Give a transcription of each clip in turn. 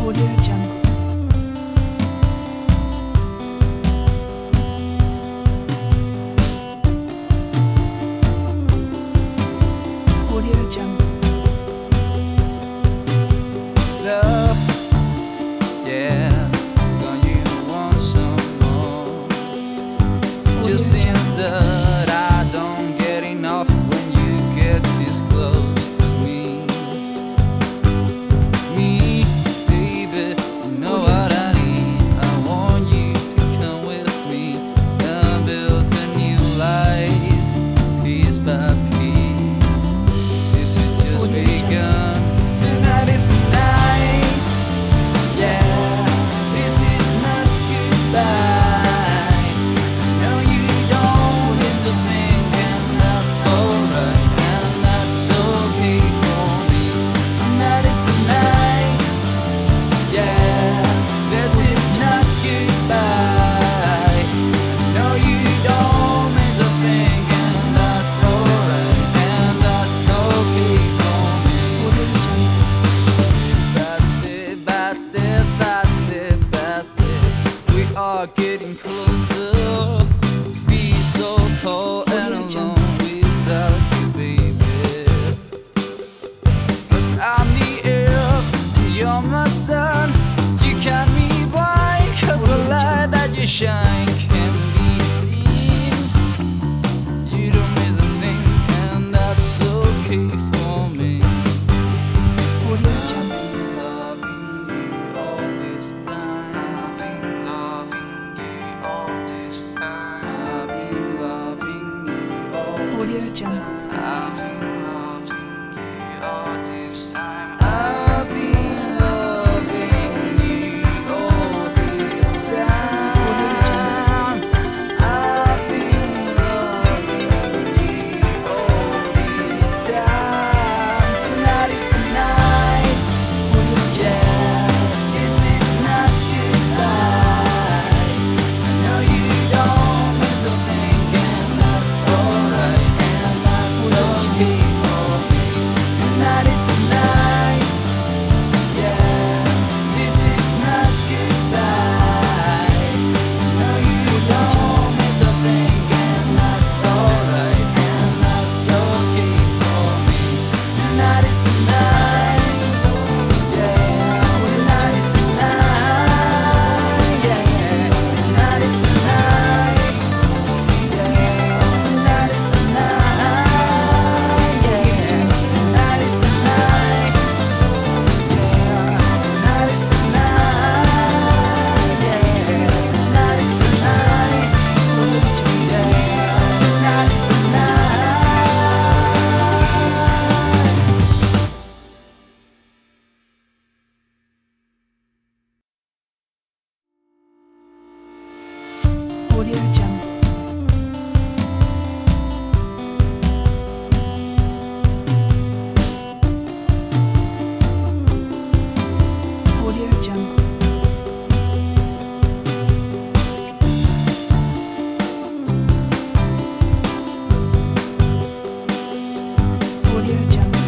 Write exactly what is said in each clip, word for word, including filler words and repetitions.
Audio Jungle. Audio Jungle. Love, yeah, don't you want some more? Just seems that I don't get enough when you get this close to me. Me, baby, you know what I need. I want you to come with me and build a new life, piece by piece. This is just begun. Tonight is the night. Yeah, this is not goodbye. I know you don't need to think, and that's alright, and that's okay for me. Tonight is the night. Yeah, this is not goodbye. I know you don't need to think, and that's alright, and that's okay for me. Bastard, bastard, bastard, bastard. We are getting closer. Feel so cold and alone without you, baby. Cause I'm the earth and you're my sun. You got me blind cause the light that you shine can't be seen. You don't miss a thing, and that's okay for me. Audio Jungle. Loving you all this time. Loving you all this time. I've been loving you all Audio this Jungle. time. I've been loving you all this time. I've been loving you all this time. I've been loving you all this time. Tonight is the night. Yeah, this is not goodbye. I know you don't need to think, and that's alright, and that's okay for me. Tonight is the night. Yeah, this is not goodbye. I know you don't need to think, and that's alright, and that's okay for me. Tonight is the night. Yeah, tonight is the night. Yeah, tonight is the night. Yeah, tonight is the night. Yeah, tonight is the night. Yeah, tonight is the night. Yeah, tonight is the night. Yeah, tonight is the night. Audio Jungle. Audio Jungle. Audio Jungle.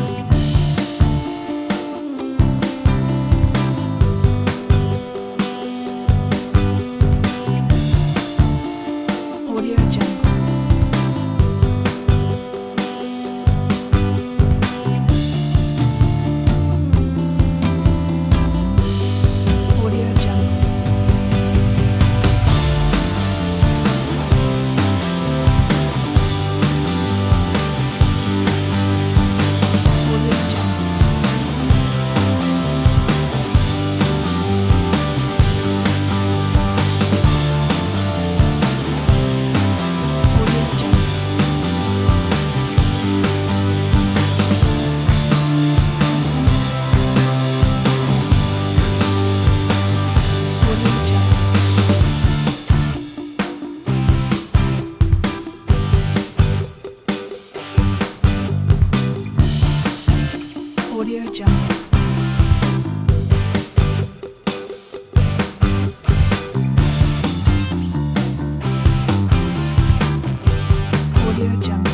Audio Jungle. Audio Jungle. Audio Jungle. Audio Jungle. Audio Jungle. Audio Jungle. Audio Jungle.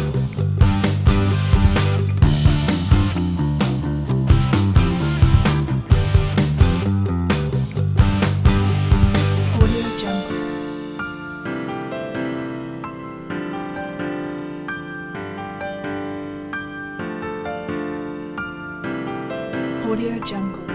Audio Jungle.